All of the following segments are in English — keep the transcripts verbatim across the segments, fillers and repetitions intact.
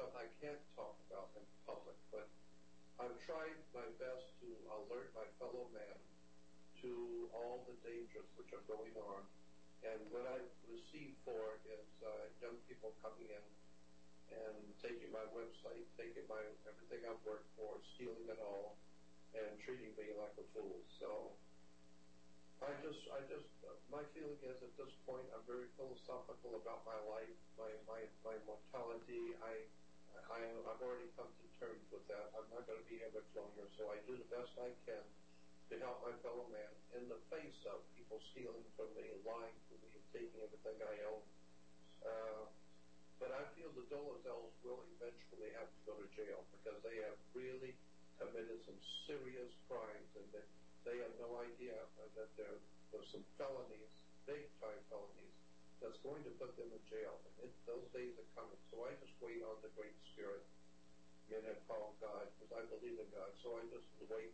stuff I can't talk about in public, but I've tried my best to alert my fellow man to all the dangers which are going on. And what I've received for is uh, young people coming in and taking my website, taking my everything I've worked for, stealing it all, and treating me like a fool. So I just, I just, uh, my feeling is at this point I'm very philosophical about my life, my my, my mortality. I, I, I've already come to terms with that. I'm not going to be here much longer, so I do the best I can to help my fellow man in the face of people stealing from me, lying to me, and taking everything I own. Uh, but I feel the Dolezals will eventually have to go to jail because they have really committed some serious crimes, and that they have no idea that there are some felonies, big-time felonies, that's going to put them in jail. And it, those days are coming. So I just wait on the Great Spirit, and I call God, because I believe in God. So I just wait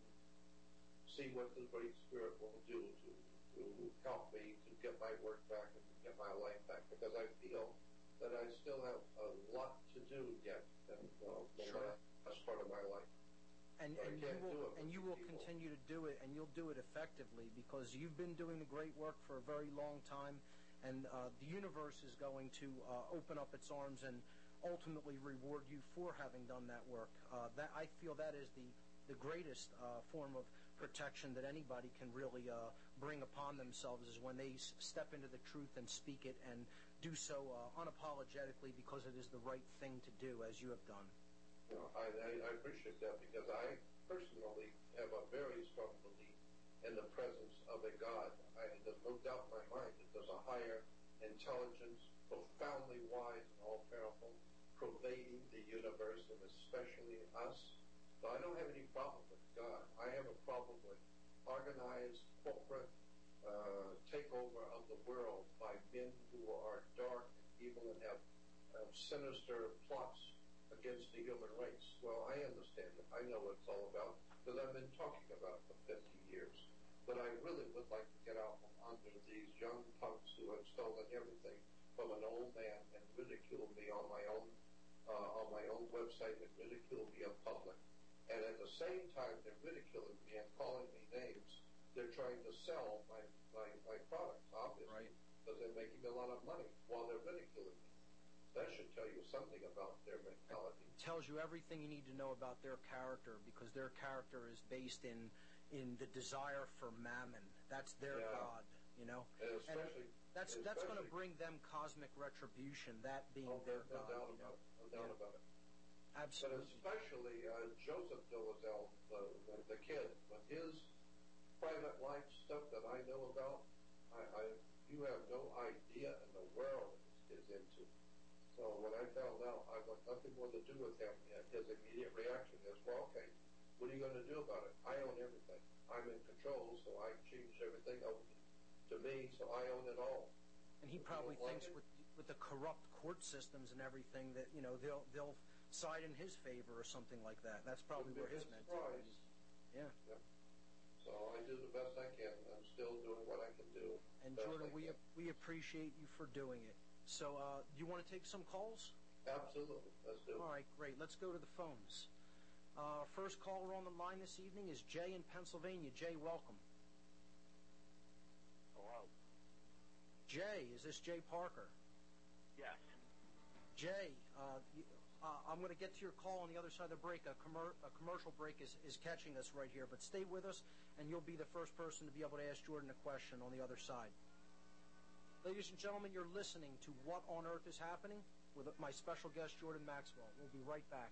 see what the Great Spirit will do to, to help me to get my work back and to get my life back, because I feel that I still have a lot to do yet in uh, the sure. last part of my life. And, so and you will, and you will people. continue to do it, and you'll do it effectively, because you've been doing the great work for a very long time, and uh, the universe is going to uh, open up its arms and ultimately reward you for having done that work. Uh, that I feel that is the the greatest uh, form of protection that anybody can really uh, bring upon themselves, is when they s- step into the truth and speak it, and do so uh, unapologetically, because it is the right thing to do, as you have done. You know, I, I appreciate that, because I personally have a very strong belief in the presence of a God. I, there's no doubt in my mind that there's a higher intelligence, profoundly wise and all-powerful, pervading the universe, and especially us. So I don't have any problem with God. I have a problem with organized corporate uh, takeover of the world by men who are dark and evil and have uh, sinister plots against the human race. Well, I understand it. I know what it's all about, because I've been talking about it for fifty years. But I really would like to get out from under these young punks who have stolen everything from an old man and ridiculed me on my own uh, on my own website, and ridiculed me in public. And at the same time they're ridiculing me and calling me names, they're trying to sell my, my, my products, obviously, right, because they're making a lot of money while they're ridiculing me. That should tell you something about their mentality. It tells you everything you need to know about their character, because their character is based in in the desire for mammon. That's their yeah. God, you know. And especially, and that's and that's especially, going to bring them cosmic retribution. That being oh, their no God. doubt you about know? it. No doubt yeah. about it. Absolutely. But especially uh, Joseph Dolezal, the, the, the kid, with his private life stuff that I know about, I, I you have no idea in the world what this kid's into. So when I found out, I want nothing more to do with him. And his immediate reaction is, well, okay, what are you going to do about it? I own everything. I'm in control, so I changed everything over to me, so I own it all. And he If probably thinks like with with the corrupt court systems and everything that, you know, they'll they'll side in his favor or something like that. That's probably where his mentality is. Yeah. yeah. So I do the best I can. I'm still doing what I can do. And Jordan, we we appreciate you for doing it. So, uh, do you want to take some calls? Absolutely. Let's do it. All right, great. Let's go to the phones. Uh, first caller on the line this evening is Jay in Pennsylvania. Jay, welcome. Hello. Jay, is this Jay Parker? Yes. Jay, uh, you, uh, I'm going to get to your call on the other side of the break. A, commer- a commercial break is, is catching us right here, but stay with us, and you'll be the first person to be able to ask Jordan a question on the other side. Ladies and gentlemen, you're listening to What on Earth is Happening with my special guest, Jordan Maxwell. We'll be right back.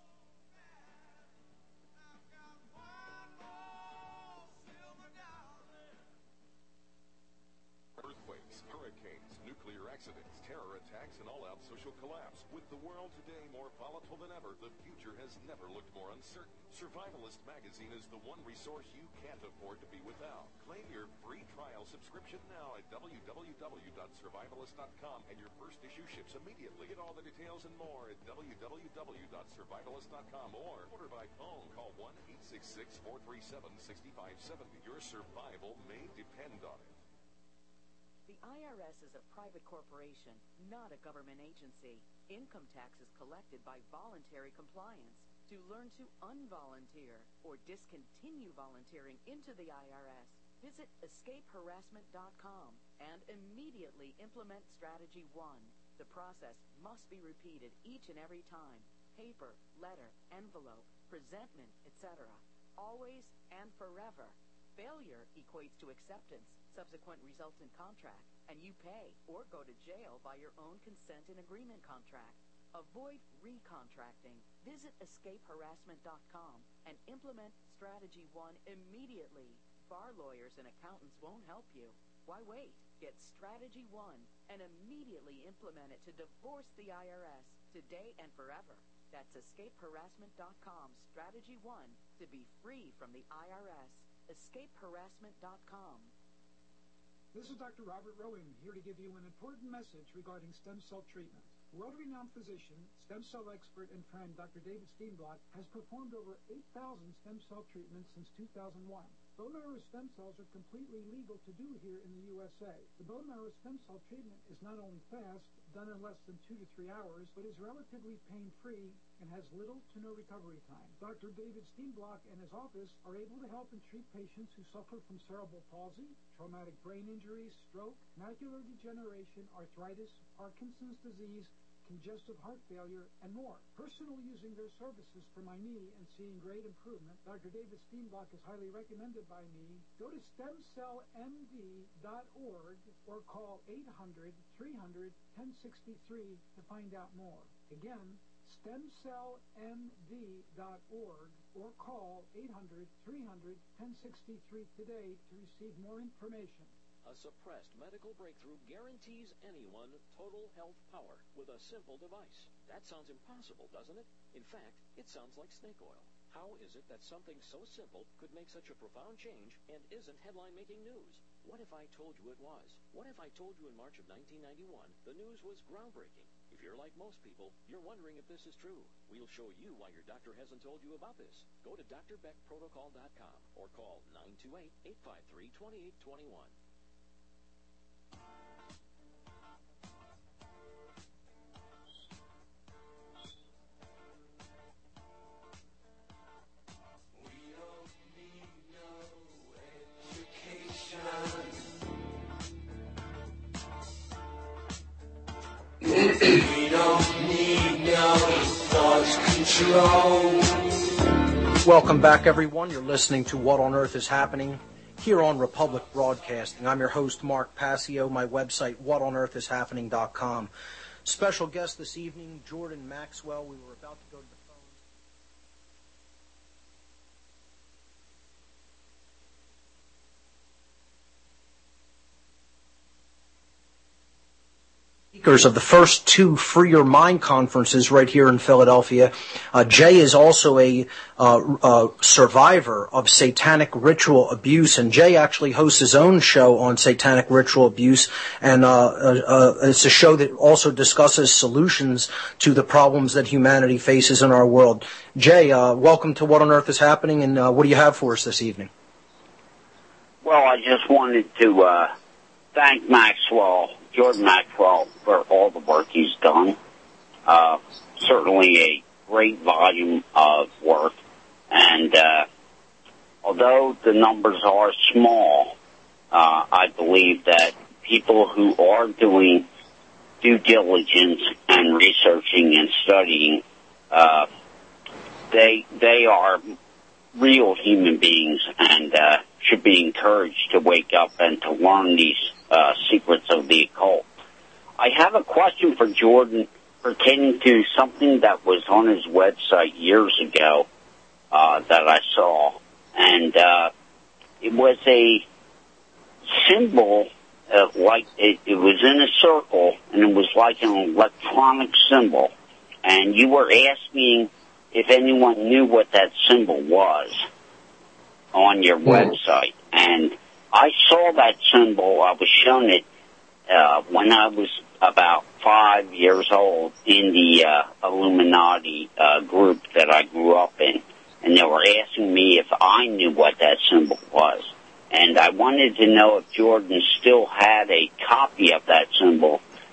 Earthquakes, hurricanes, nuclear accidents, terror attacks, and all-out social collapse. With the world today more volatile than ever, the future has never looked more uncertain. Survivalist Magazine is the one resource you can't afford to be without. Claim your free trial subscription now at w w w dot survivalist dot com, and your first issue ships immediately. Get all the details and more at w w w dot survivalist dot com or order by phone. Call one eight six six, four three seven, six five seven zero. Your survival may depend on it. The I R S is a private corporation, not a government agency. income taxes collected by voluntary compliance, to learn to unvolunteer or discontinue volunteering into the I R S, visit escape harassment dot com and immediately implement Strategy one. The process must be repeated each and every time. Paper, letter, envelope, presentment, et cetera. Always and forever. Failure equates to acceptance, subsequent results in contract, and you pay or go to jail by your own consent and agreement contract. Avoid recontracting. Visit escape harassment dot com and implement Strategy one immediately. Bar lawyers and accountants won't help you. Why wait? Get Strategy one and immediately implement it to divorce the I R S today and forever. That's escape harassment dot com, Strategy one, to be free from the I R S. escape harassment dot com. This is Doctor Robert Rowan, here to give you an important message regarding stem cell treatment. World-renowned physician, stem cell expert, and friend Doctor David Steenblock has performed over eight thousand stem cell treatments since two thousand one. Bone marrow stem cells are completely legal to do here in the U S A. The bone marrow stem cell treatment is not only fast, done in less than two to three hours, but is relatively pain-free and has little to no recovery time. Doctor David Steenblock and his office are able to help and treat patients who suffer from cerebral palsy, traumatic brain injury, stroke, macular degeneration, arthritis, Parkinson's disease, congestive heart failure, and more. Personally using their services for my knee and seeing great improvement, Doctor David Steenblock is highly recommended by me. Go to stem cell m d dot org or call eight hundred, three hundred, ten sixty-three to find out more. Again, stem cell m d dot org or call eight hundred, three hundred, ten sixty-three today to receive more information. A suppressed medical breakthrough guarantees anyone total health power with a simple device. That sounds impossible, doesn't it? In fact, it sounds like snake oil. How is it that something so simple could make such a profound change and isn't headline-making news? What if I told you it was? What if I told you in March of nineteen ninety-one the news was groundbreaking? If you're like most people, you're wondering if this is true. We'll show you why your doctor hasn't told you about this. Go to d r beck protocol dot com or call nine two eight, eight five three, two eight two one. We don't need no thought control. Welcome back, everyone. You're listening to What on Earth is Happening here on Republic Broadcasting. I'm your host, Mark Passio. My website, what on earth is happening dot com. Special guest this evening, Jordan Maxwell. We were about to go to the speakers of the first two Free Your Mind conferences right here in Philadelphia. Uh, Jay is also a uh, uh, survivor of satanic ritual abuse, and Jay actually hosts his own show on satanic ritual abuse, and uh, uh, uh, it's a show that also discusses solutions to the problems that humanity faces in our world. Jay, uh, welcome to What on Earth is Happening, and uh, what do you have for us this evening? Well, I just wanted to uh, thank Maxwell, Jordan Maxwell, for all the work he's done. Uh, certainly a great volume of work. And uh, although the numbers are small, uh, I believe that people who are doing due diligence and researching and studying, uh, they they are real human beings and uh, should be encouraged to wake up and to learn these uh, secrets of the occult. I have a question for Jordan pertaining to something that was on his website years ago uh, that I saw, and uh, it was a symbol, uh, like it, it was in a circle, and it was like an electronic symbol, and you were asking if anyone knew what that symbol was on your website, and I saw that symbol. I was shown it uh, when I was about five years old in the uh, Illuminati uh, group that I grew up in, and they were asking me if I knew what that symbol was. And I wanted to know if Jordan still had a copy of that symbol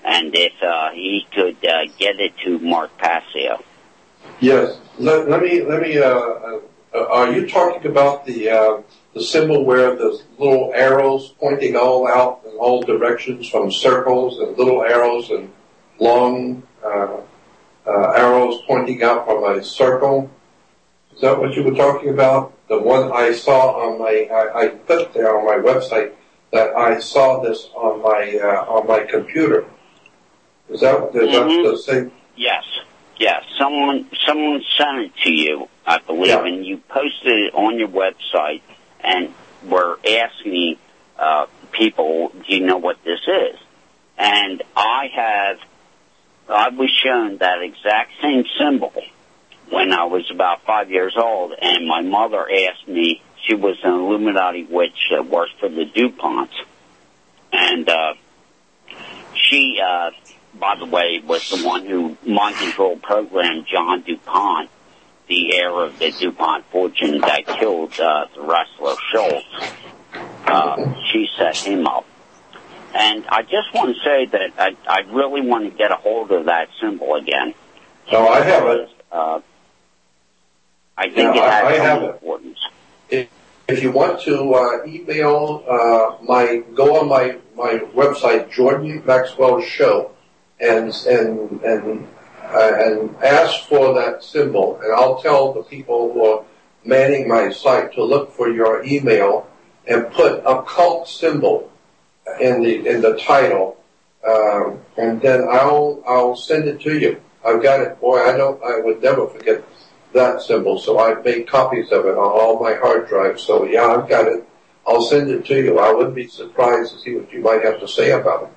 and if uh, he could uh, get it to Mark Passio. Yes. Let, let me, let me, uh, uh, are you talking about the, uh, the symbol where the little arrows pointing all out in all directions from circles and little arrows and long, uh, uh, arrows pointing out from a circle? Is that what you were talking about? The one I saw on my, I, I put there on my website that I saw this on my, uh, on my computer. Is that, is Mm-hmm. that the same? Yes. Yes. Someone, someone sent it to you, I believe, Yeah. and you posted it on your website and were asking, uh, people, do you know what this is? And I have, I was shown that exact same symbol when I was about five years old, and my mother asked me, she was an Illuminati witch that worked for the DuPonts, and uh, she, uh, by the way, was the one who mind control programmed John DuPont, the heir of the DuPont fortune that killed uh, the wrestler Schultz. Uh, she set him up. And I just want to say that I, I really want to get a hold of that symbol again. No, I have it. Uh, I think Yeah, it has I- I some have it. importance. If, if you want to uh, email uh, my, go on my, my website, Jordan Maxwell Show, and and and uh, and ask for that symbol, and I'll tell the people who are manning my site to look for your email and put occult symbol in the in the title, um, and then I'll I'll send it to you. I've got it. Boy, I don't. I would never forget that symbol. So I've made copies of it on all my hard drives. So yeah, I've got it. I'll send it to you. I wouldn't be surprised to see what you might have to say about it.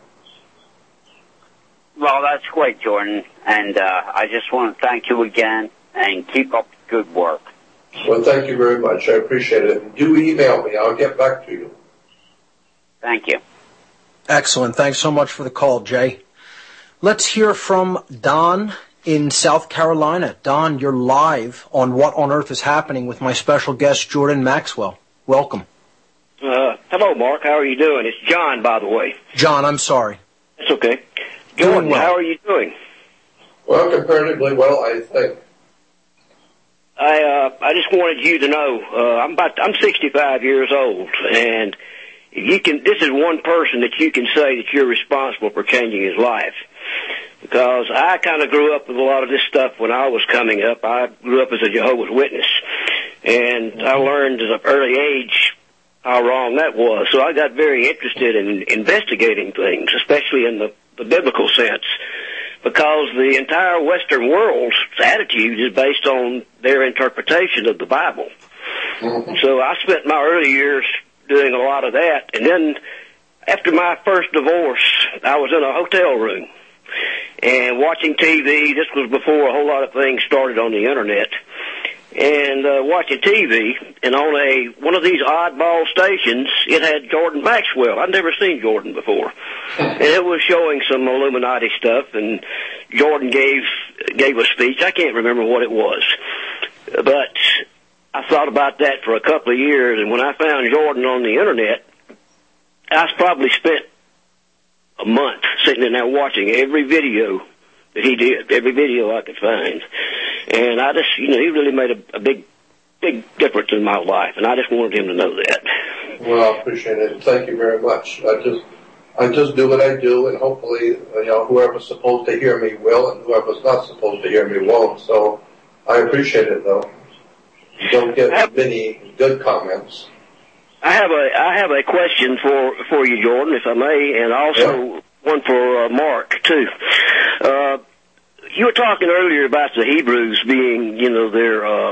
Well, that's great, Jordan. And uh, I just want to thank you again and keep up the good work. Well, thank you very much. I appreciate it. And do email me. I'll get back to you. Thank you. Excellent. Thanks so much for the call, Jay. Let's hear from Don in South Carolina. Don, you're live on What on Earth is Happening with my special guest, Jordan Maxwell. Welcome. Uh, hello, Mark. How are you doing? It's John, by the way. John, I'm sorry. That's okay. Doing Jordan, well. how are you doing? Well, comparatively well, I think. I uh, I just wanted you to know uh, I'm about I'm sixty-five years old, and you can. This is one person that you can say that you're responsible for changing his life. Because I kind of grew up with a lot of this stuff when I was coming up. I grew up as a Jehovah's Witness, and I learned at an early age how wrong that was. So I got very interested in investigating things, especially in the, the biblical sense, because the entire Western world's attitude is based on their interpretation of the Bible. Mm-hmm. So I spent my early years doing a lot of that, and then after my first divorce, I was in a hotel room and watching T V. This was before a whole lot of things started on the internet. And uh, watching T V, and on a one of these oddball stations, it had Jordan Maxwell. I'd never seen Jordan before, and it was showing some Illuminati stuff. And Jordan gave gave a speech. I can't remember what it was, but I thought about that for a couple of years. And when I found Jordan on the internet, I probably spent a month sitting in there watching every video that he did, every video I could find. And I just, you know, he really made a, a big, big difference in my life, and I just wanted him to know that. Well, I appreciate it. Thank you very much. I just, I just do what I do, and hopefully, you know, whoever's supposed to hear me will, and whoever's not supposed to hear me won't. So I appreciate it, though. You don't get have, many good comments. I have a, I have a question for, for you, Jordan, if I may, and also yeah. one for uh, Mark, too. Uh, You were talking earlier about the Hebrews being, you know, they're uh,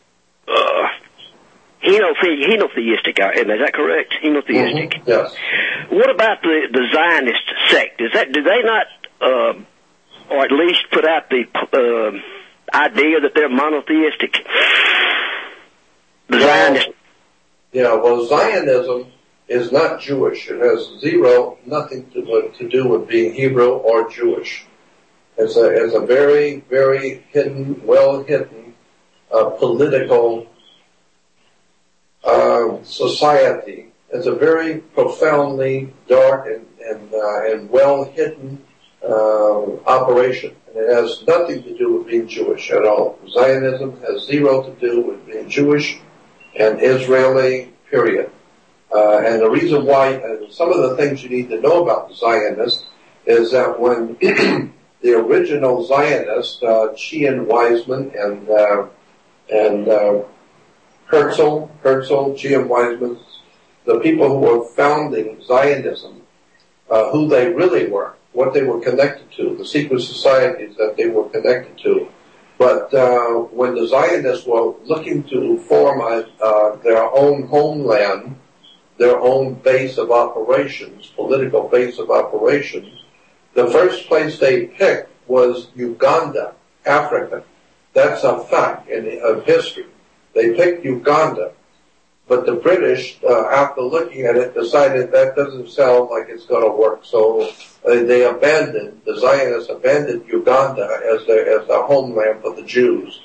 uh, henothe- henotheistic. Is that correct? Henotheistic. Mm-hmm. Yes. What about the, the Zionist sect? Is that do they not, uh, or at least put out the uh, idea that they're monotheistic? The well, Zionist. Yeah. Well, Zionism is not Jewish. It has zero, nothing to to do with being Hebrew or Jewish. It's a, it's a very, very hidden, well-hidden uh, political uh, society. It's a very profoundly dark and and, uh, and well-hidden uh, operation. And it has nothing to do with being Jewish at all. Zionism has zero to do with being Jewish and Israeli, period. Uh, and the reason why, uh, some of the things you need to know about the Zionists is that when the original Zionists, uh, Sheehan Weizmann and, uh, and, uh, Herzl, Herzl, Sheehan Weizmann, the people who were founding Zionism, uh, who they really were, what they were connected to, the secret societies that they were connected to. But uh, when the Zionists were looking to form a, uh, their own homeland, their own base of operations, political base of operations, the first place they picked was Uganda, Africa. That's a fact in, of history. They picked Uganda. But the British, uh, after looking at it, decided that doesn't sound like it's going to work. So uh, they abandoned, the Zionists abandoned Uganda as their, as their homeland for the Jews.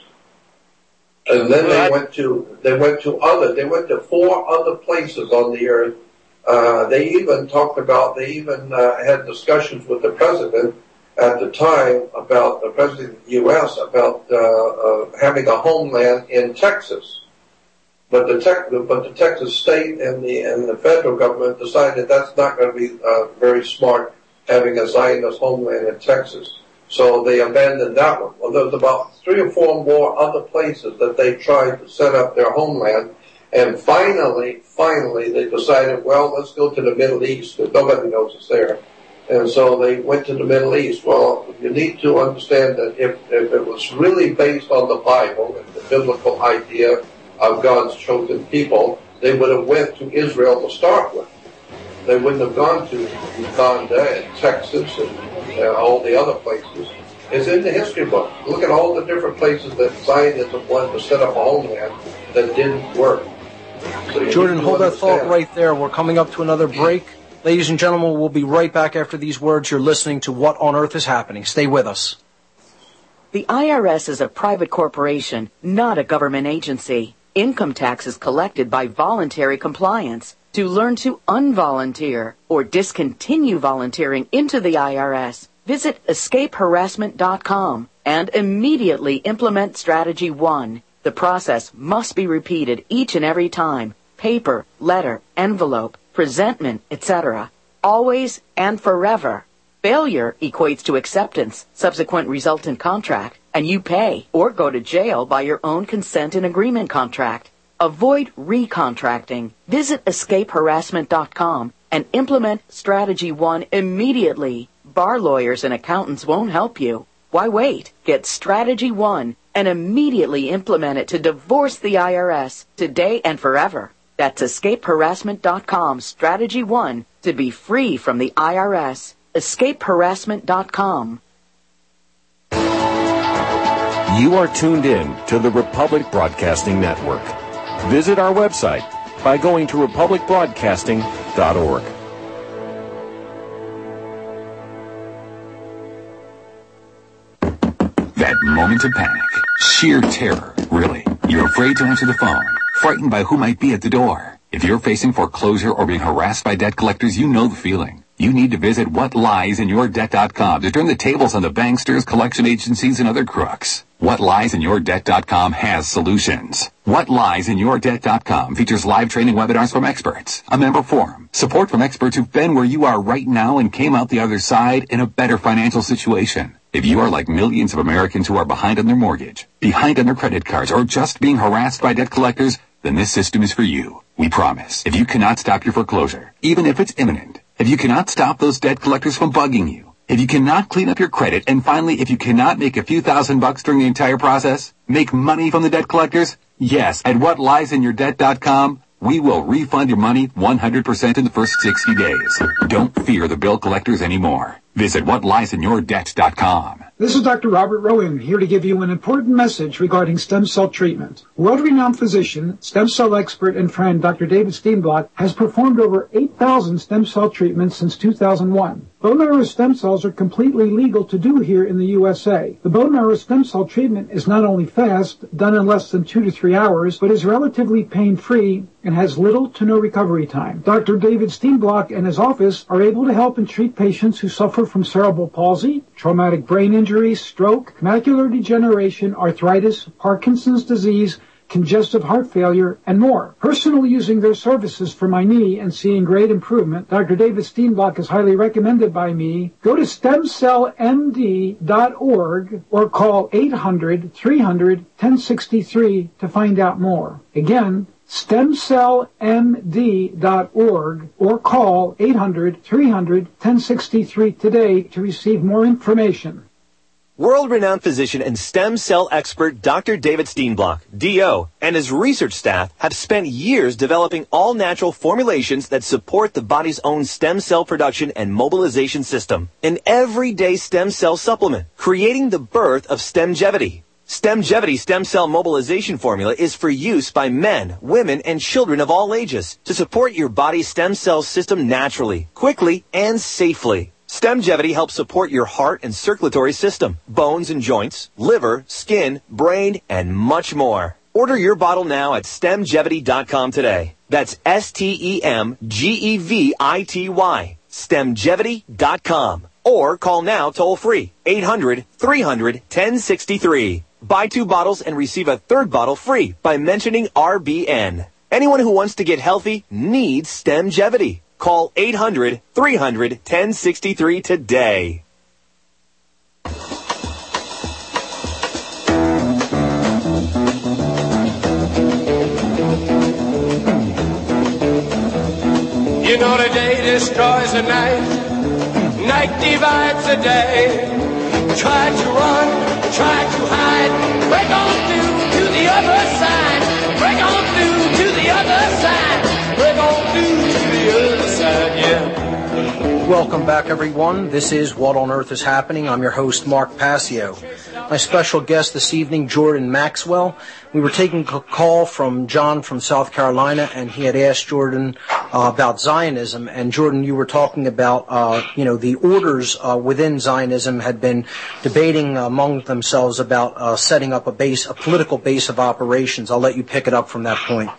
And then they went to, they went to other, they went to four other places on the earth. Uh, they even talked about, they even uh, had discussions with the president at the time about, the president of the U S about uh, uh, having a homeland in Texas. But the, tech, but the Texas state and the and the federal government decided that's not going to be uh, very smart, having a Zionist homeland in Texas. So they abandoned that one. Well, there's about three or four more other places that they tried to set up their homeland. And finally, finally, they decided, well, let's go to the Middle East, because nobody knows it's there. And so they went to the Middle East. Well, you need to understand that if, if it was really based on the Bible and the biblical idea of God's chosen people, they would have went to Israel to start with. They wouldn't have gone to Uganda and Texas and uh, all the other places. It's in the history book. Look at all the different places that Zionism wanted to set up a homeland that didn't work. So Jordan, hold that thought right there. We're coming up to another break. Ladies and gentlemen, we'll be right back after these words. You're listening to What on Earth is Happening. Stay with us. The I R S is a private corporation, not a government agency. Income tax is collected by voluntary compliance. To learn to unvolunteer or discontinue volunteering into the I R S, visit escape harassment dot com and immediately implement Strategy one. The process must be repeated each and every time. Paper, letter, envelope, presentment, et cetera. Always and forever. Failure equates to acceptance, subsequent resultant contract, and you pay or go to jail by your own consent and agreement contract. Avoid recontracting. Visit escape harassment dot com and implement Strategy one immediately. Bar lawyers and accountants won't help you. Why wait? Get Strategy one and immediately implement it to divorce the I R S today and forever. That's escape harassment dot com, Strategy one, to be free from the I R S. escape harassment dot com. You are tuned in to the Republic Broadcasting Network. Visit our website by going to republic broadcasting dot org. That moment of panic, sheer terror, really. You're afraid to answer the phone, frightened by who might be at the door. If you're facing foreclosure or being harassed by debt collectors, you know the feeling. You need to visit what lies in your debt dot com to turn the tables on the banksters, collection agencies, and other crooks. what lies in your debt dot com has solutions. what lies in your debt dot com features live training webinars from experts, a member forum, support from experts who've been where you are right now and came out the other side in a better financial situation. If you are like millions of Americans who are behind on their mortgage, behind on their credit cards, or just being harassed by debt collectors, then this system is for you. We promise. If you cannot stop your foreclosure, even if it's imminent, if you cannot stop those debt collectors from bugging you, if you cannot clean up your credit, and finally, if you cannot make a few thousand bucks during the entire process, make money from the debt collectors, yes, at what lies in your debt dot com, we will refund your money one hundred percent in the first sixty days. Don't fear the bill collectors anymore. Visit what lies in your debt dot com. This is Doctor Robert Rowan, here to give you an important message regarding stem cell treatment. World-renowned physician, stem cell expert, and friend Doctor David Steenblock has performed over eight thousand stem cell treatments since two thousand one. Bone marrow stem cells are completely legal to do here in the U S A. The bone marrow stem cell treatment is not only fast, done in less than two to three hours, but is relatively pain-free and has little to no recovery time. Doctor David Steenblock and his office are able to help and treat patients who suffer suffer from cerebral palsy, traumatic brain injury, stroke, macular degeneration, arthritis, Parkinson's disease, congestive heart failure, and more. Personally using their services for my knee and seeing great improvement, Doctor David Steenblock is highly recommended by me. Go to stem cell m d dot org or call eight hundred, three hundred, ten sixty-three to find out more. Again, stem cell m d dot org or call eight hundred, three hundred, ten sixty-three today to receive more information. World-renowned physician and stem cell expert Doctor David Steenblock, D O, and his research staff have spent years developing all-natural formulations that support the body's own stem cell production and mobilization system. An everyday stem cell supplement, creating the birth of Stemgevity. Stemgevity stem cell mobilization formula is for use by men, women, and children of all ages to support your body's stem cell system naturally, quickly, and safely. Stemgevity helps support your heart and circulatory system, bones and joints, liver, skin, brain, and much more. Order your bottle now at stemgevity dot com today. That's S T E M G E V I T Y, stemgevity dot com. Or call now toll-free, eight hundred, three hundred, ten sixty-three. Buy two bottles and receive a third bottle free by mentioning R B N. Anyone who wants to get healthy needs Stemgevity. Call eight hundred, three hundred, ten sixty-three today. You know the day destroys the night, night divides the day. Try to run, try to hide, break on through to the other side, break on through to the other side, break on through to the other side, yeah. Welcome back, everyone. This is What on Earth is Happening. I'm your host, Mark Passio. My special guest this evening, Jordan Maxwell. We were taking a call from John from South Carolina, and he had asked Jordan uh, about Zionism. And Jordan, you were talking about, uh, you know, the orders uh, within Zionism had been debating among themselves about uh, setting up a base, a political base of operations. I'll let you pick it up from that point.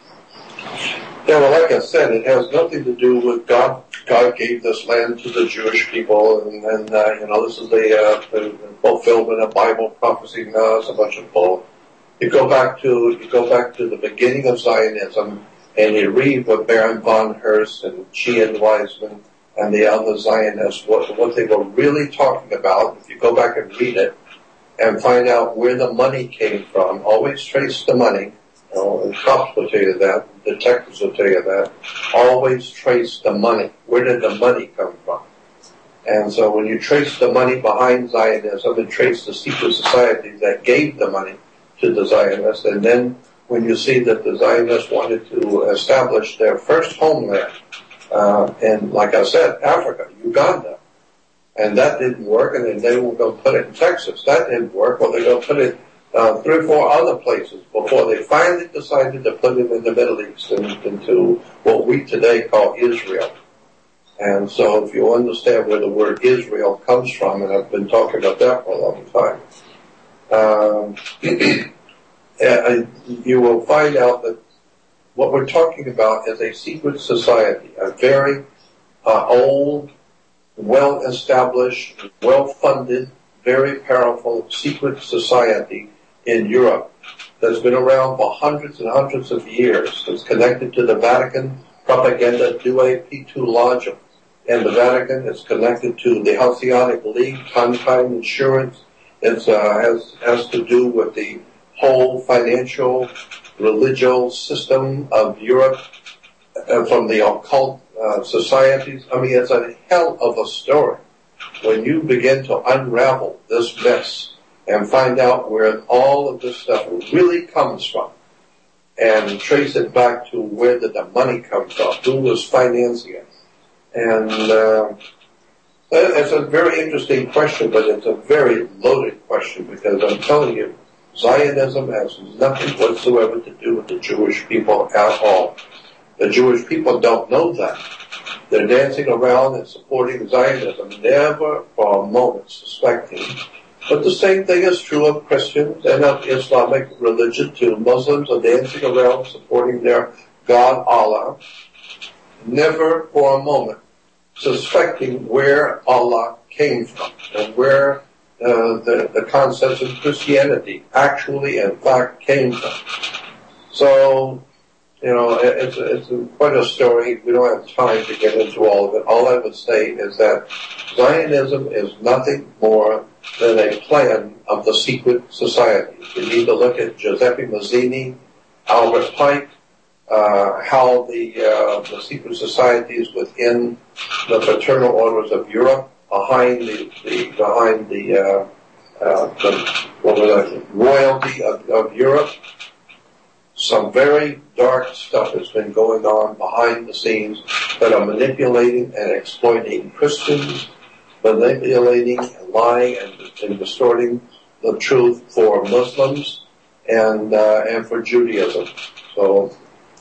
Yeah, well, like I said, it has nothing to do with God. God gave this land to the Jewish people, and, and uh, you know, this is the, uh, the fulfillment of Bible prophecy. No, it's a bunch of bull. You go back to you go back to the beginning of Zionism, and you read what Baron von Herst and Sheehan Weizmann and the other Zionists, what what they were really talking about. If you go back and read it, and find out where the money came from, always trace the money. You know, and cops will tell you that, detectives will tell you that. Always trace the money. Where did the money come from? And so when you trace the money behind Zionism and trace the secret societies that gave the money to the Zionists, and then when you see that the Zionists wanted to establish their first homeland, uh, in, like I said, Africa, Uganda, and that didn't work, and then they were going to put it in Texas. That didn't work. Well, they're going to put it Uh, three or four other places before they finally decided to put it in the Middle East and into what we today call Israel. And so if you understand where the word Israel comes from, and I've been talking about that for a long time, um, you will find out that what we're talking about is a secret society, a very uh, old, well-established, well-funded, very powerful secret society in Europe that's been around for hundreds and hundreds of years. It's connected to the Vatican Propaganda Due Pitu Lodge in the Vatican. It's connected to the Hanseatic League, Time Insurance. It uh, has, has to do with the whole financial, religious system of Europe, uh, from the occult uh, societies. I mean, it's a hell of a story when you begin to unravel this mess and find out where all of this stuff really comes from, and trace it back to where did the money come from, who was financing it. And uh, it's a very interesting question, but it's a very loaded question, because I'm telling you, Zionism has nothing whatsoever to do with the Jewish people at all. The Jewish people don't know that. They're dancing around and supporting Zionism, never for a moment suspecting. But the same thing is true of Christians and of Islamic religion too. Muslims are dancing around supporting their God Allah, never for a moment suspecting where Allah came from and where uh, the, the concepts of Christianity actually, in fact, came from. So, you know, it, it's, it's quite a story. We don't have time to get into all of it. All I would say is that Zionism is nothing more than a plan of the secret society. You need to look at Giuseppe Mazzini, Albert Pike, uh, how the, uh, the secret societies within the fraternal orders of Europe, behind the, the behind the, uh, uh, the, what was that, royalty of, of Europe. Some very dark stuff has been going on behind the scenes that are manipulating and exploiting Christians, manipulating and lying and, and distorting the truth for Muslims and uh, and for Judaism. So,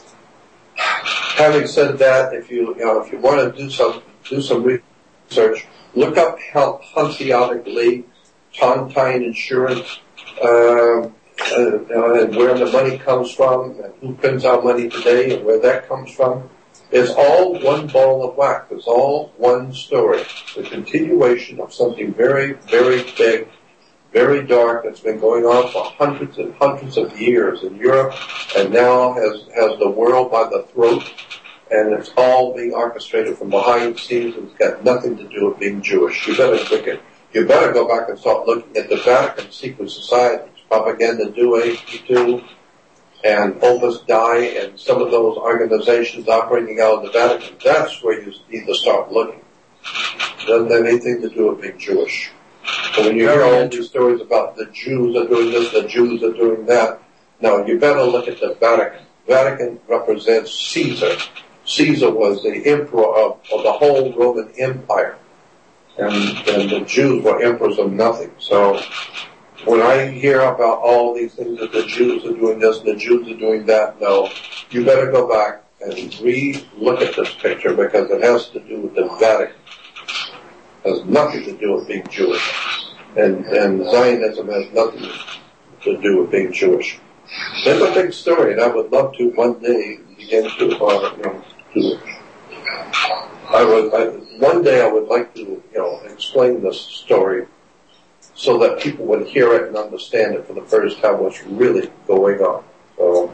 having said that, if you you know if you want to do some do some research, look up Hanseatic League, Tontine Insurance, uh, uh, and where the money comes from, and who prints out money today, and where that comes from. It's all one ball of wax. It's all one story. It's a continuation of something very, very big, very dark that's been going on for hundreds and hundreds of years in Europe, and now has, has the world by the throat, and it's all being orchestrated from behind the scenes, and it's got nothing to do with being Jewish. You better look at, you better go back and start looking at the Vatican secret societies, Propaganda Due, A P two, and Opus Dei, and some of those organizations operating out of the Vatican. That's where you need to start looking. It doesn't have anything to do with being Jewish. So when you hear all these stories about the Jews are doing this, the Jews are doing that, no, you better look at the Vatican. Vatican represents Caesar. Caesar was the emperor of, of the whole Roman Empire. And, and the Jews were emperors of nothing. So when I hear about all these things that the Jews are doing this and the Jews are doing that, no, you better go back and re-look at this picture because it has to do with the Vatican. It has nothing to do with being Jewish. And, and Zionism has nothing to do with being Jewish. It's a big story, and I would love to one day begin to, uh, you know, to, I would, I, one day I would like to, you know, explain this story so that people would hear it and understand it for the first time what's really going on. So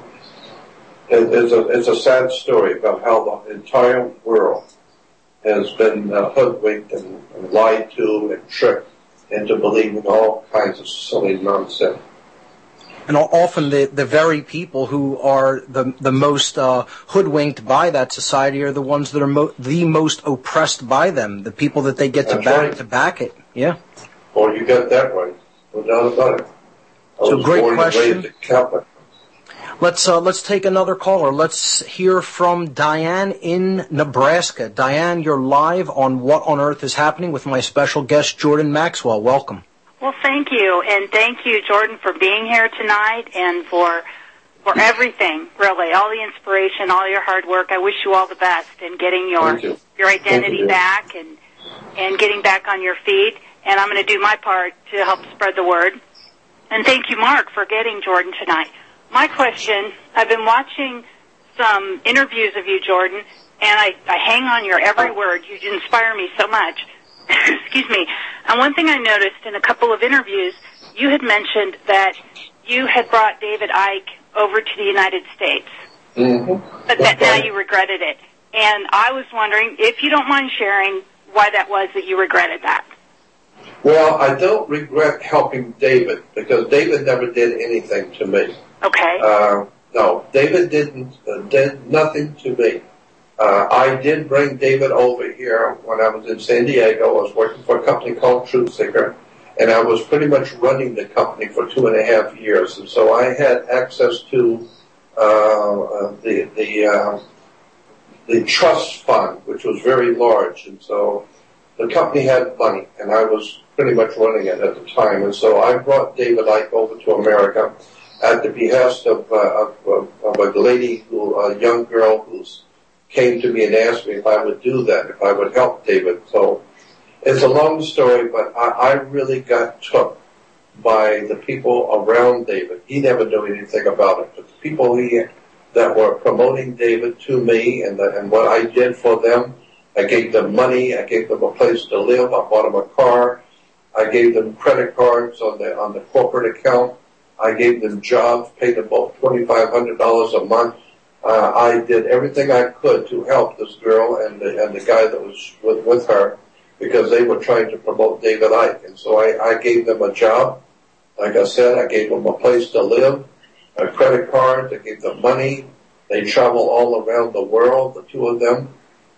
it, it's a it's a sad story about how the entire world has been uh, hoodwinked and, and lied to and tricked into believing all kinds of silly nonsense. And often the, the very people who are the the most uh, hoodwinked by that society are the ones that are mo- the most oppressed by them, the people that they get to That's back right. to back it. Yeah. Well, you got that right. No doubt about it. I So was great born and question. raised a Catholic. Let's uh, let's take another caller. Let's hear from Diane in Nebraska. Diane, you're live on What on Earth is Happening with my special guest, Jordan Maxwell. Welcome. Well, thank you, and thank you, Jordan, for being here tonight and for for everything, really, all the inspiration, all your hard work. I wish you all the best in getting your you. your identity you. back and and getting back on your feet. And I'm going to do my part to help spread the word. And thank you, Mark, for getting Jordan tonight. My question, I've been watching some interviews of you, Jordan, and I, I hang on your every word. You inspire me so much. Excuse me. And one thing I noticed in a couple of interviews, you had mentioned that you had brought David Icke over to the United States, Mm-hmm. but that now you regretted it. And I was wondering if you don't mind sharing why that was that you regretted that. Well, I don't regret helping David because David never did anything to me. Okay. Uh, no, David didn't uh, did nothing to me. Uh, I did bring David over here when I was in San Diego. I was working for a company called Truth Seeker, and I was pretty much running the company for two and a half years. And so I had access to uh, the the uh, the trust fund, which was very large, and so the company had money, and I was pretty much running it at the time. And so I brought David Icke over to America at the behest of, uh, of, of a lady, who, a young girl who came to me and asked me if I would do that, if I would help David. So it's a long story, but I, I really got took by the people around David. He never knew anything about it, but the people he, that were promoting David to me and, the, and what I did for them, I gave them money. I gave them a place to live. I bought them a car. I gave them credit cards on the on the corporate account. I gave them jobs, paid them both twenty-five hundred dollars a month. Uh, I did everything I could to help this girl and the, and the guy that was with, with her, because they were trying to promote David Icke. And so I, I gave them a job. Like I said, I gave them a place to live, a credit card. I gave them money. They travel all around the world, the two of them,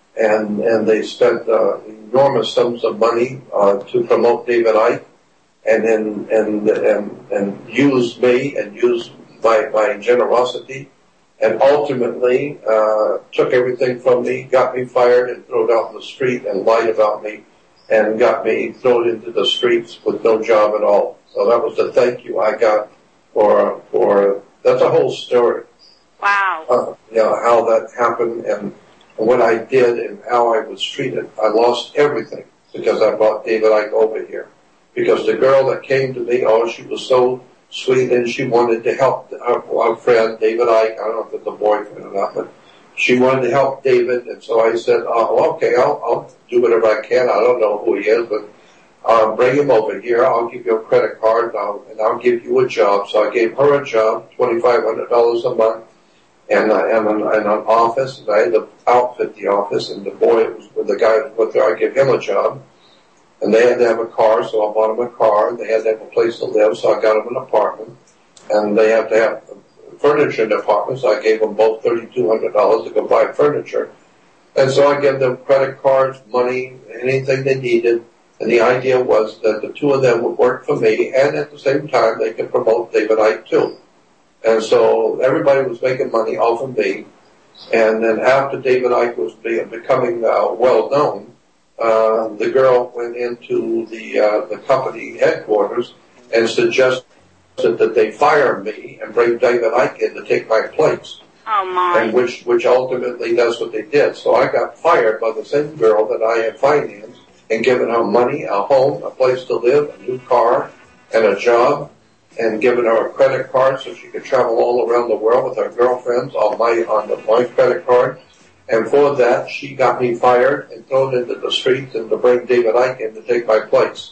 and and they spent uh, enormous sums of money uh, to promote David Icke, and and and and, and use me and use my my generosity. And ultimately uh, took everything from me, got me fired, and thrown out in the street, and lied about me, and got me thrown into the streets with no job at all. So that was the thank you I got for for. That's a whole story. Wow. Uh, you know how that happened and what I did and how I was treated. I lost everything because I brought David Icke over here. Because the girl that came to me, oh, she was so sweet, and she wanted to help our, our friend David Icke. I don't know if it's a boyfriend or not, but she wanted to help David, and so I said, "Oh, okay, I'll, I'll do whatever I can. I don't know who he is, but uh, bring him over here. I'll give you a credit card, and I'll, and I'll give you a job." So I gave her a job, twenty-five hundred dollars a month, and uh, and, an, and an office. And I had to outfit the office, and the boy was with the guy with her. I gave him a job. And they had to have a car, so I bought them a car. They had to have a place to live, so I got them an apartment. And they had to have furniture in the apartment, so I gave them both thirty-two hundred dollars to go buy furniture. And so I gave them credit cards, money, anything they needed. And the idea was that the two of them would work for me, and at the same time they could promote David Icke too. And so everybody was making money off of me. And then after David Icke was be, becoming uh, well known, Uh, the girl went into the uh, the company headquarters and suggested that they fire me and bring David Icke in to take my place. Oh my! And which which ultimately that's what they did. So I got fired by the same girl that I had financed and given her money, a home, a place to live, a new car, and a job, and given her a credit card so she could travel all around the world with her girlfriends on my on the, my credit card. And for that, she got me fired and thrown into the streets and to bring David Icke in to take my place.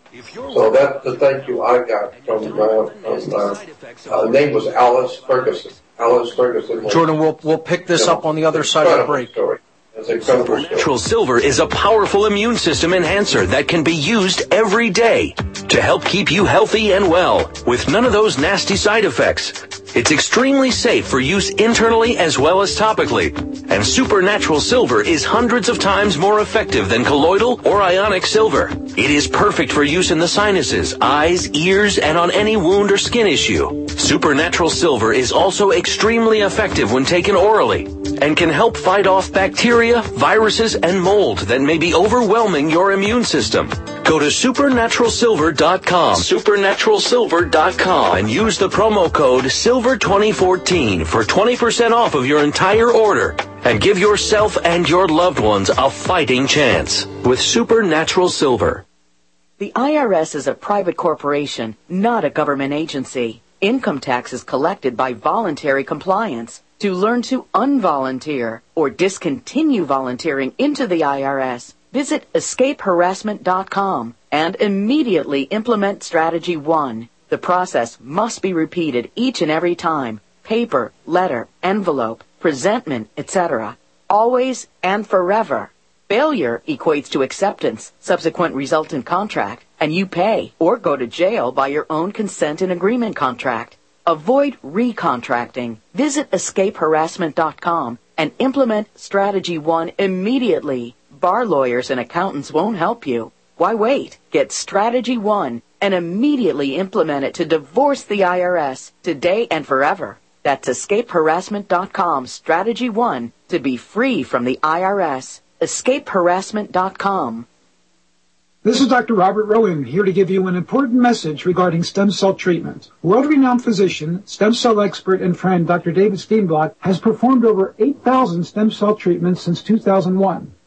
So that's the thank you I got from, uh, from uh, uh, the name was Alice Ferguson. Alice Ferguson. Was, Jordan, we'll, we'll pick this you know, up on the other side of the break. Story. Supernatural Silver is a powerful immune system enhancer that can be used every day to help keep you healthy and well with none of those nasty side effects. It's extremely safe for use internally as well as topically. And Supernatural Silver is hundreds of times more effective than colloidal or ionic silver. It is perfect for use in the sinuses, eyes, ears, and on any wound or skin issue. Supernatural Silver is also extremely effective when taken orally and can help fight off bacteria, viruses, and mold that may be overwhelming your immune system. Go to supernatural silver dot com, supernatural silver dot com, and use the promo code silver twenty fourteen for twenty percent off of your entire order. And give yourself and your loved ones a fighting chance with Supernatural Silver. The I R S is a private corporation, not a government agency. Income tax is collected by voluntary compliance. To learn to unvolunteer or discontinue volunteering into the I R S, visit escape harassment dot com and immediately implement Strategy one. The process must be repeated each and every time. Paper, letter, envelope, presentment, et cetera. Always and forever. Failure equates to acceptance, subsequent resultant contract, and you pay or go to jail by your own consent and agreement contract. Avoid recontracting. Visit escape harassment dot com and implement Strategy one immediately. Bar lawyers and accountants won't help you. Why wait? Get Strategy one and immediately implement it to divorce the I R S today and forever. That's escape harassment dot com, Strategy one, to be free from the I R S. escape harassment dot com. This is Doctor Robert Rowan, here to give you an important message regarding stem cell treatment. World-renowned physician, stem cell expert, and friend Doctor David Steenblock has performed over eight thousand stem cell treatments since two thousand one.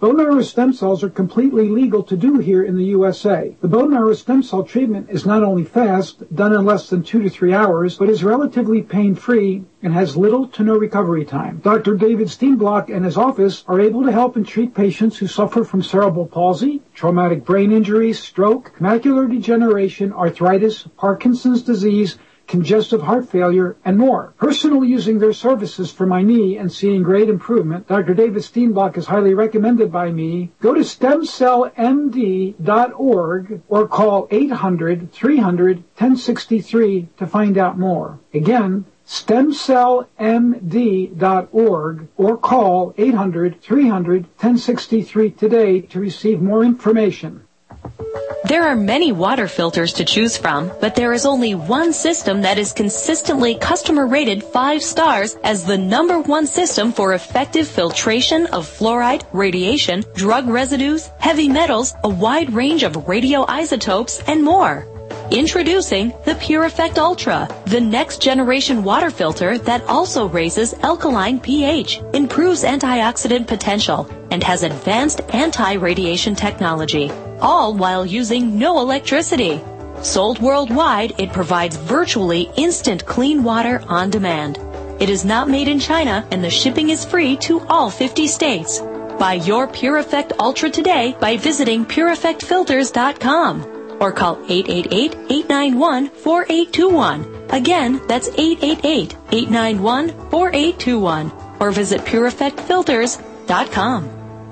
Bone marrow stem cells are completely legal to do here in the U S A. The bone marrow stem cell treatment is not only fast, done in less than two to three hours, but is relatively pain-free and has little to no recovery time. Doctor David Steenblock and his office are able to help and treat patients who suffer from cerebral palsy, traumatic brain injury, stroke, macular degeneration, arthritis, Parkinson's disease, congestive heart failure, and more. Personally using their services for my knee and seeing great improvement, Doctor David Steenblock is highly recommended by me. Go to stem cell m d dot org or call eight hundred, three hundred, ten sixty-three to find out more. Again, stem cell m d dot org or call eight hundred, three hundred, ten sixty-three today to receive more information. There are many water filters to choose from, but there is only one system that is consistently customer rated five stars as the number one system for effective filtration of fluoride, radiation, drug residues, heavy metals, a wide range of radioisotopes, and more. Introducing the PureEffect Ultra, the next generation water filter that also raises alkaline pH, improves antioxidant potential, and has advanced anti-radiation technology, all while using no electricity. Sold worldwide, it provides virtually instant clean water on demand. It is not made in China, and the shipping is free to all fifty states. Buy your PureEffect Ultra today by visiting pure effect filters dot com. Or call eight eight eight, eight nine one, four eight two one. Again, that's eight eight eight, eight nine one, four eight two one. Or visit pure effect filters dot com.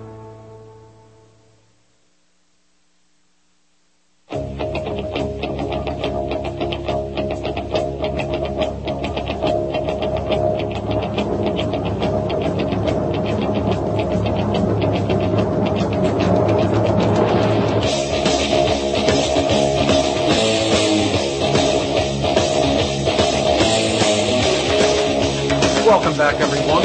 Welcome back, everyone.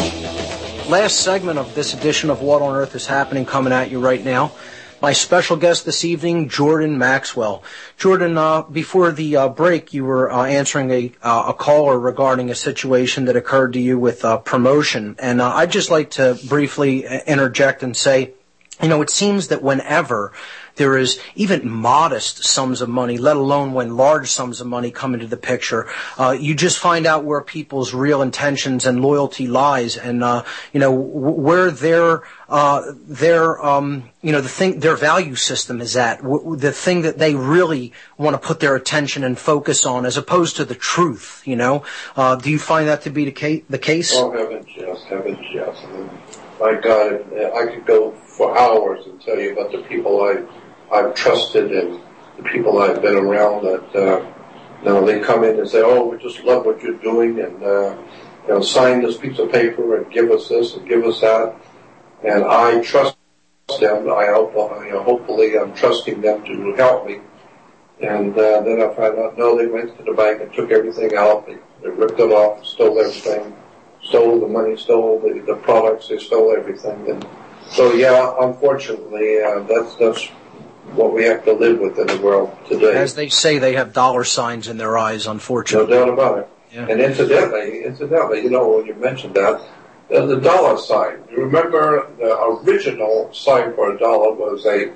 Last segment of this edition of What on Earth is Happening coming at you right now. My special guest this evening, Jordan Maxwell. Jordan, uh, before the uh, break, you were uh, answering a, uh, a caller regarding a situation that occurred to you with uh, promotion. And uh, I'd just like to briefly interject and say, you know, it seems that whenever there is even modest sums of money, let alone when large sums of money come into the picture, uh, you just find out where people's real intentions and loyalty lies, and uh, you know where their uh, their um, you know the thing their value system is at, w- the thing that they really want to put their attention and focus on, as opposed to the truth. You know, uh, do you find that to be the case? The case? Oh heavens, yes, heavens, yes. I mean, my God, I could go for hours and tell you about the people I. I've trusted and the people I've been around that, uh, you know, they come in and say, oh, we just love what you're doing, and, uh, you know, sign this piece of paper and give us this and give us that. And I trust them. I hope, you know, hopefully I'm trusting them to help me. And, uh, then I find out, no, they went to the bank and took everything out. They, they ripped it off, stole everything, stole the money, stole the, the products, they stole everything. And so, yeah, unfortunately, uh, that's, that's, what we have to live with in the world today. As they say, they have dollar signs in their eyes, unfortunately. No doubt about it. Yeah. And incidentally, incidentally, you know, when you mentioned that, the, the dollar sign. You remember the original sign for a dollar was a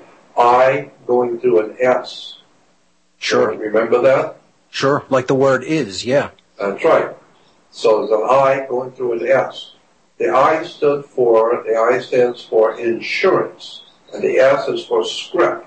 I going through an S. Sure. You remember that? Sure, like the word is, yeah. That's right. So there's an I going through an S. The I stood for, the I stands for insurance, and the S is for script.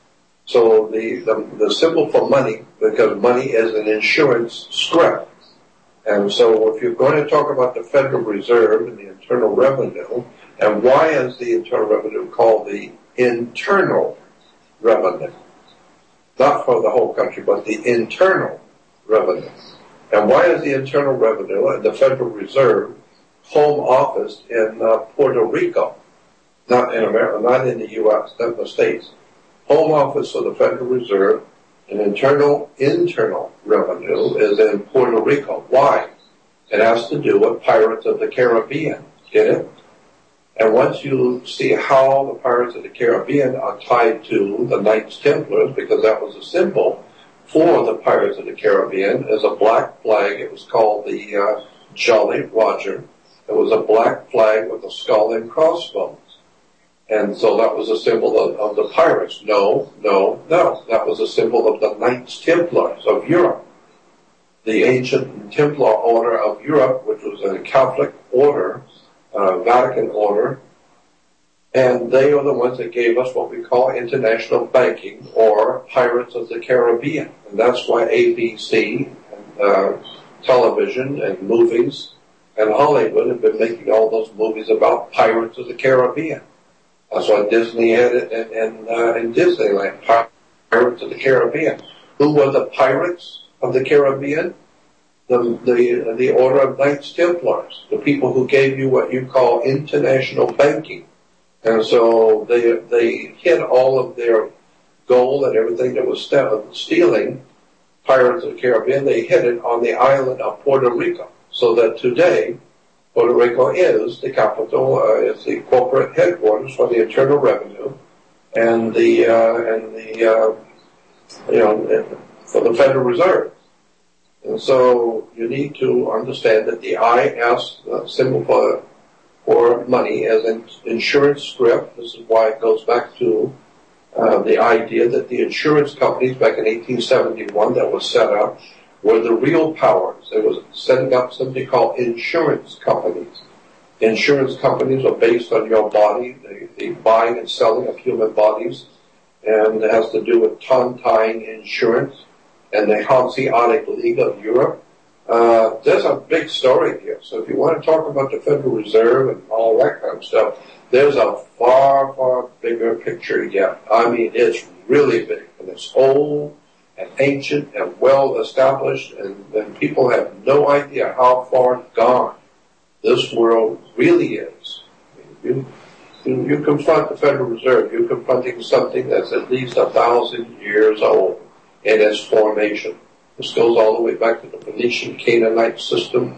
So the, the, the symbol for money, because money is an insurance script. And so if you're going to talk about the Federal Reserve and the Internal Revenue, and why is the Internal Revenue called the Internal Revenue? Not for the whole country, but the Internal Revenue. And why is the Internal Revenue and the Federal Reserve home office in uh, Puerto Rico? Not in America, not in the U S, not in the States. Home office of the Federal Reserve and internal internal revenue is in Puerto Rico. Why? It has to do with Pirates of the Caribbean. Get it? And once you see how the Pirates of the Caribbean are tied to the Knights Templars, because that was a symbol for the Pirates of the Caribbean, is a black flag. It was called the uh, Jolly Roger. It was a black flag with a skull and crossbones. And so that was a symbol of, of the pirates. No, no, no. That was a symbol of the Knights Templars of Europe. The ancient Templar order of Europe, which was a Catholic order, uh, Vatican order, and they are the ones that gave us what we call international banking, or Pirates of the Caribbean. And that's why A B C, and, uh, television and movies, and Hollywood have been making all those movies about Pirates of the Caribbean. That's why Disney had it in, in, uh, in Disneyland, Pirates of the Caribbean. Who were the pirates of the Caribbean? The, the, the Order of Knights Templars, the people who gave you what you call international banking. And so they, they hid all of their gold and everything that was st- stealing, Pirates of the Caribbean, they hid it on the island of Puerto Rico. So that today, Puerto Rico is the capital, uh, is the corporate headquarters for the Internal Revenue and the, uh, and the, uh, you know, for the Federal Reserve. And so you need to understand that the I S, uh, symbol for, for money, as an insurance script. This is why it goes back to uh, the idea that the insurance companies back in eighteen seventy-one that was set up were the real powers. It was setting up something called insurance companies. Insurance companies are based on your body, the, the buying and selling of human bodies, and it has to do with tongue-tying insurance and the Hanseatic League of Europe. Uh, there's a big story here. So if you want to talk about the Federal Reserve and all that kind of stuff, there's a far, far bigger picture yet. I mean, it's really big, and it's old and ancient and well established, and, and people have no idea how far gone this world really is. You, you, you confront the Federal Reserve, you're confronting something that's at least a thousand years old in its formation. This goes all the way back to the Phoenician Canaanite system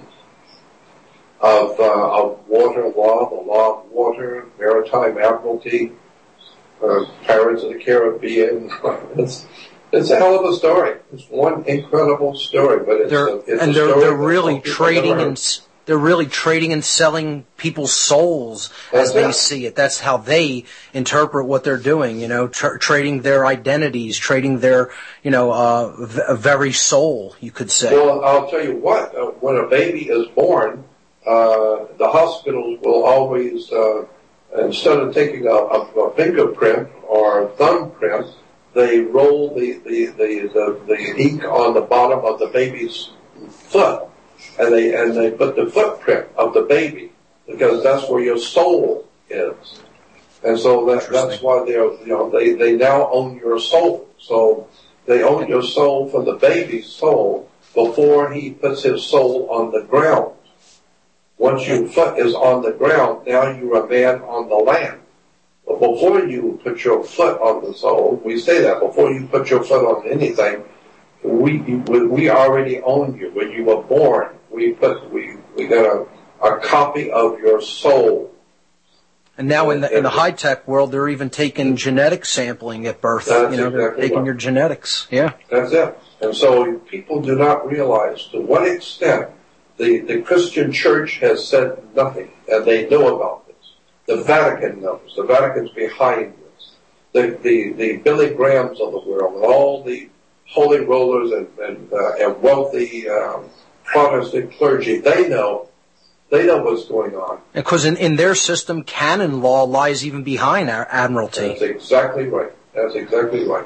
of, uh, of water law, the law of water, maritime admiralty, uh, Pirates of the Caribbean. it's, it's a hell of a story. It's one incredible story, but it's, they're, a, it's and a they're, story they're really trading and and they're really trading and selling people's souls That's as they it. see it. That's how they interpret what they're doing. You know, tra- trading their identities, trading their, you know, uh, v- very soul. You could say. Well, I'll tell you what. Uh, when a baby is born, uh, the hospitals will always, uh, instead of taking a, a, a fingerprint or a thumbprint, they roll the the, the, the the ink on the bottom of the baby's foot, and they and they put the footprint of the baby, because that's where your soul is. And so that, that's why they're, you know, they, they now own your soul. So they own your soul from the baby's soul before he puts his soul on the ground. Once your foot is on the ground, now you're a man on the land. But before you put your foot on the soul, we say that, before you put your foot on anything, we we already own you. When you were born, we put we we got a, a copy of your soul. And now in the in the high tech world, they're even taking genetic sampling at birth. That's you know, they're exactly taking right. your genetics. Yeah. That's it. And so people do not realize to what extent the, the Christian church has said nothing, and they know about this. The Vatican knows. The Vatican's behind this. The the, the Billy Grahams of the world, and all the holy rollers and and, uh, and wealthy um, Protestant clergy, they know. They know what's going on. Because in, in their system, canon law lies even behind our admiralty. That's exactly right. That's exactly right.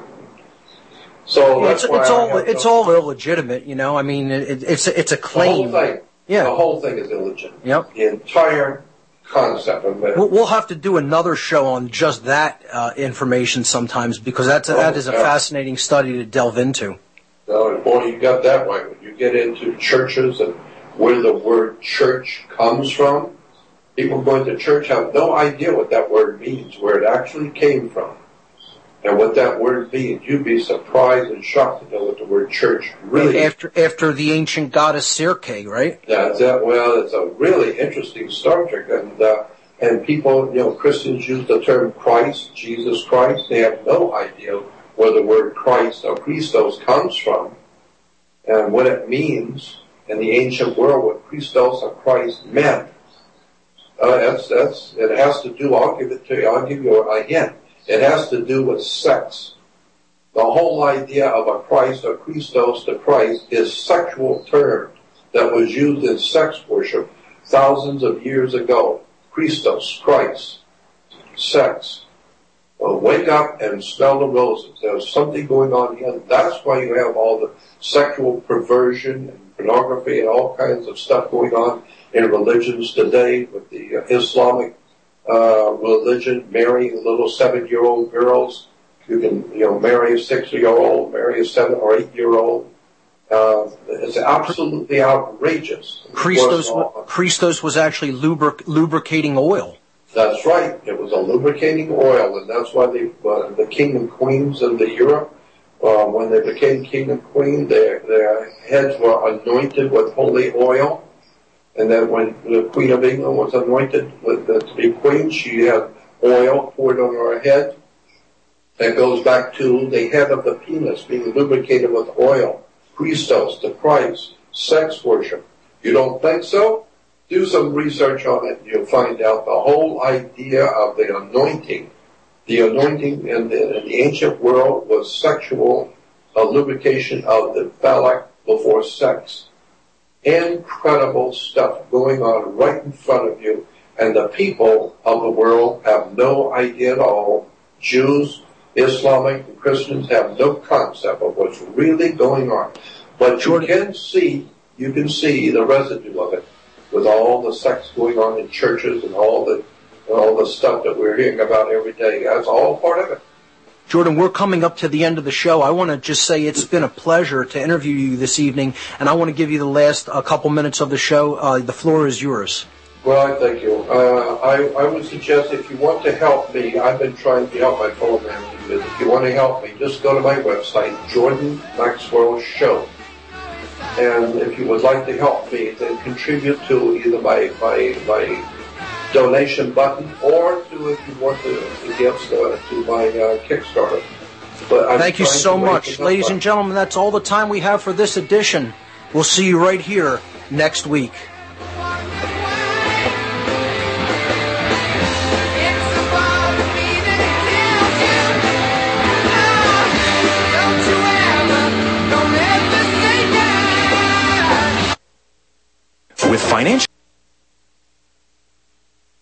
So Yeah, that's it's, why it's I all have it's no- all illegitimate, you know. I mean, it, it's a, it's a claim. The whole thing. Yeah. The whole thing is illegitimate. Yep. The entire concept of it. We'll, we'll have to do another show on just that uh, information sometimes, because that's a, that is a yeah. fascinating study to delve into. No, boy, you got that right. When you get into churches and where the word church comes from, people going to church have no idea what that word means, where it actually came from, and what that word means. You'd be surprised and shocked to know what the word church really After after the ancient goddess Circe, right? That's it. Well, it's a really interesting subject, and uh, and people, you know, Christians use the term Christ, Jesus Christ. They have no idea where the word Christ or Christos comes from, and what it means in the ancient world. What Christos or Christ meant. Uh, that's, that's, it has to do, I'll give it to you, I'll give you a hint. It has to do with sex. The whole idea of a Christ, or Christos to Christ, is sexual term that was used in sex worship thousands of years ago. Christos, Christ, sex. Well, wake up and smell the roses. There's something going on here. That's why you have all the sexual perversion and pornography and all kinds of stuff going on in religions today, with the uh, Islamic uh, religion marrying little seven-year-old girls. You can, you know, marry a six-year-old, marry a seven or eight-year-old. Uh, it's absolutely outrageous. Christos, Christos was actually lubric- lubricating oil. That's right. It was a lubricating oil, and that's why they, uh, the king and queens of the Europe, uh, when they became king and queen, their, their heads were anointed with holy oil. And then when the Queen of England was anointed with, uh, to be queen, she had oil poured on her head. That goes back to the head of the penis being lubricated with oil. Christos, the Christ, sex worship. You don't think so? Do some research on it. You'll find out the whole idea of the anointing. The anointing in the, in the ancient world was sexual uh, lubrication of the phallic before sex. Incredible stuff going on right in front of you, and the people of the world have no idea at all. Jews, Islamic, and Christians have no concept of what's really going on. But you can see, you can see the residue of it with all the sex going on in churches and all the all the stuff that we're hearing about every day. That's all part of it. Jordan, we're coming up to the end of the show. I want to just say it's been a pleasure to interview you this evening, and I want to give you the last uh, couple minutes of the show. Uh, the floor is yours. Well, I thank you. Uh, I, I would suggest if you want to help me, I've been trying to help my fellow man. If you want to help me, just go to my website, Jordan Maxwell Show. And if you would like to help me, then contribute to either my, my, my donation button, or to, if you want to, to give uh, to my uh, Kickstarter. But I'm Thank you so much. Ladies and gentlemen, that's all the time we have for this edition. We'll see you right here next week.